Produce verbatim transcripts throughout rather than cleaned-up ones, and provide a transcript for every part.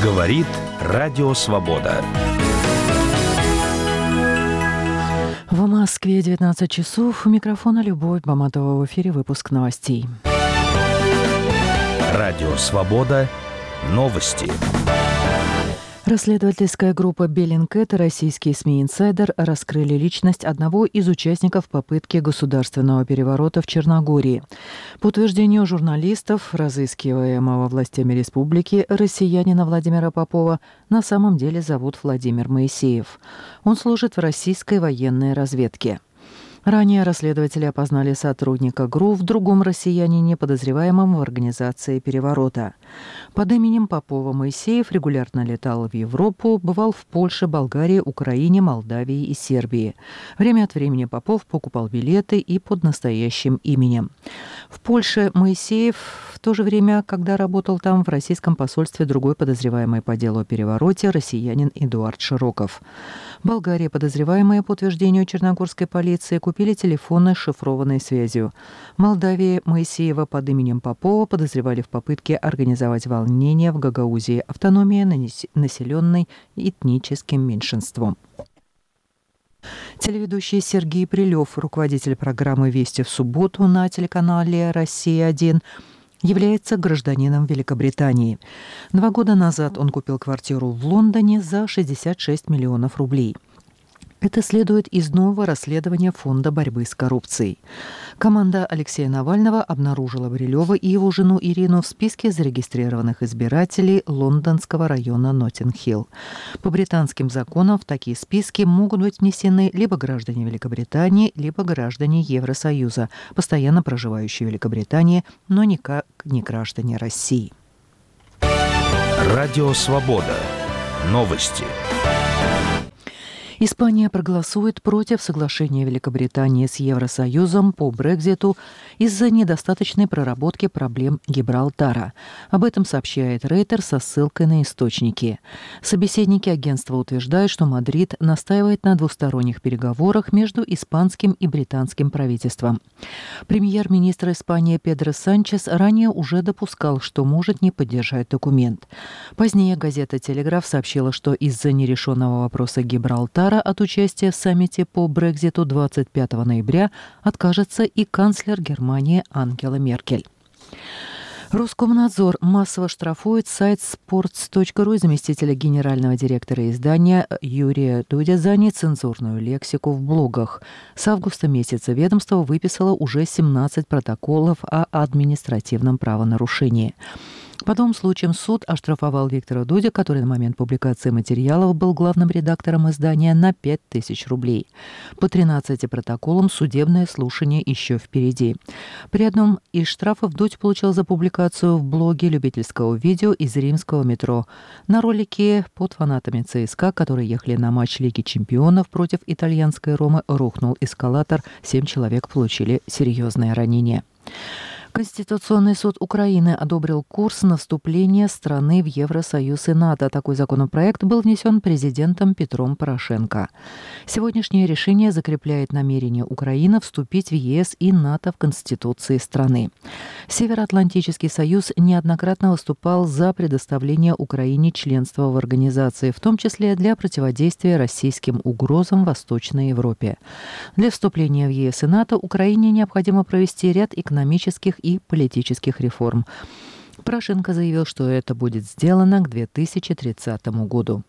Говорит Радио Свобода. В Москве девятнадцать часов. У микрофона Любовь Баматова. В эфире выпуск новостей. Радио Свобода. Новости. Расследовательская группа Bellingcat и российские СМИ «Инсайдер» раскрыли личность одного из участников попытки государственного переворота в Черногории. По утверждению журналистов, разыскиваемого властями республики, россиянина Владимира Попова на самом деле зовут Владимир Моисеев. Он служит в российской военной разведке. Ранее расследователи опознали сотрудника ГРУ в другом россиянине, подозреваемом в организации переворота. Под именем Попова Моисеев регулярно летал в Европу, бывал в Польше, Болгарии, Украине, Молдавии и Сербии. Время от времени Попов покупал билеты и под настоящим именем. В Польше Моисеев, в то же время, когда работал там в российском посольстве, другой подозреваемый по делу о перевороте, россиянин Эдуард Широков. В Болгарии подозреваемые, по утверждению черногорской полиции, купили телефоны с шифрованной связью. В Молдавии Моисеева под именем Попова подозревали в попытке организовать волнения в Гагаузии, автономии, населенной этническим меньшинством. Телеведущий Сергей Прилев, руководитель программы «Вести в субботу» на телеканале «Россия-один», является гражданином Великобритании. Два года назад он купил квартиру в Лондоне за шестьдесят шесть миллионов рублей. Это следует из нового расследования Фонда борьбы с коррупцией. Команда Алексея Навального обнаружила Брилева и его жену Ирину в списке зарегистрированных избирателей лондонского района Ноттинг-Хилл. По британским законам в такие списки могут быть внесены либо граждане Великобритании, либо граждане Евросоюза, постоянно проживающие в Великобритании, но никак не граждане России. Радио Свобода. Новости. Испания проголосует против соглашения Великобритании с Евросоюзом по Брекситу из-за недостаточной проработки проблем Гибралтара. Об этом сообщает Рейтер со ссылкой на источники. Собеседники агентства утверждают, что Мадрид настаивает на двусторонних переговорах между испанским и британским правительством. Премьер-министр Испании Педро Санчес ранее уже допускал, что может не поддержать документ. Позднее газета «Телеграф» сообщила, что из-за нерешенного вопроса Гибралтара от участия в саммите по Брекситу двадцать пятого ноября откажется и канцлер Германии Ангела Меркель. Роскомнадзор массово штрафует сайт спортс точка ру и заместителя генерального директора издания Юрия Дудя за нецензурную лексику в блогах. С августа месяца ведомство выписало уже семнадцать протоколов о административном правонарушении. По двум случаям суд оштрафовал Виктора Дудя, который на момент публикации материалов был главным редактором издания, на пять тысяч рублей. По тринадцати протоколам судебное слушание еще впереди. При одном из штрафов Дудь получил за публикацию в блоге любительского видео из римского метро. На ролике под фанатами ЦСКА, которые ехали на матч Лиги чемпионов против итальянской Ромы, рухнул эскалатор. Семь человек получили серьезные ранения. Конституционный суд Украины одобрил курс на вступление страны в Евросоюз и НАТО. Такой законопроект был внесен президентом Петром Порошенко. Сегодняшнее решение закрепляет намерение Украины вступить в ЕС и НАТО в Конституции страны. Североатлантический союз неоднократно выступал за предоставление Украине членства в организации, в том числе для противодействия российским угрозам в Восточной Европе. Для вступления в ЕС и НАТО Украине необходимо провести ряд экономических и политических реформ. Порошенко заявил, что это будет сделано к две тысячи тридцатому году.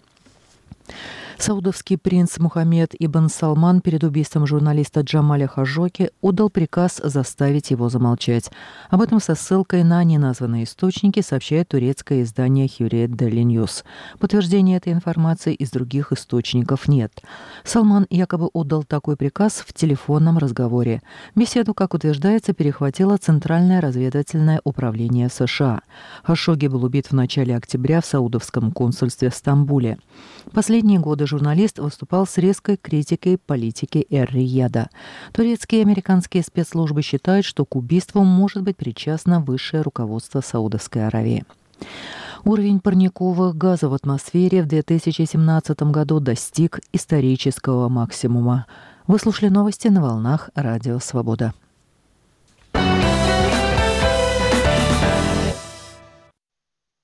Саудовский принц Мухаммед ибн Салман перед убийством журналиста Джамаля Хашогги отдал приказ заставить его замолчать. Об этом со ссылкой на неназванные источники сообщает турецкое издание Hürriyet Daily News. Подтверждения этой информации из других источников нет. Салман якобы отдал такой приказ в телефонном разговоре. Беседу, как утверждается, перехватило Центральное разведывательное управление США. Хашогги был убит в начале октября в саудовском консульстве в Стамбуле. Последние годы журналист выступал с резкой критикой политики Эр-Рияда. Турецкие и американские спецслужбы считают, что к убийству может быть причастно высшее руководство Саудовской Аравии. Уровень парниковых газов в атмосфере в две тысячи семнадцатом году достиг исторического максимума. Вы слушали новости на волнах Радио Свобода.